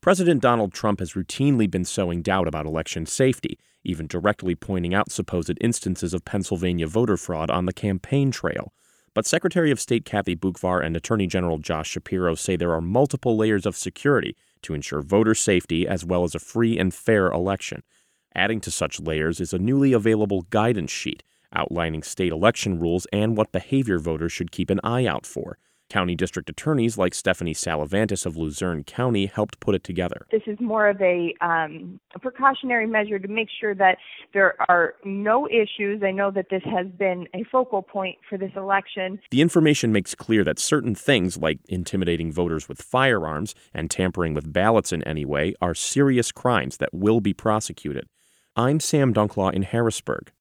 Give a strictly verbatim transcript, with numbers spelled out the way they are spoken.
President Donald Trump has routinely been sowing doubt about election safety, even directly pointing out supposed instances of Pennsylvania voter fraud on the campaign trail. But Secretary of State Kathy Boockvar and Attorney General Josh Shapiro say there are multiple layers of security to ensure voter safety as well as a free and fair election. Adding to such layers is a newly available guidance sheet outlining state election rules and what behavior voters should keep an eye out for. County district attorneys like Stephanie Salavantis of Luzerne County helped put it together. This is more of a, um, a precautionary measure to make sure that there are no issues. I know that this has been a focal point for this election. The information makes clear that certain things like intimidating voters with firearms and tampering with ballots in any way are serious crimes that will be prosecuted. I'm Sam Dunklaw in Harrisburg.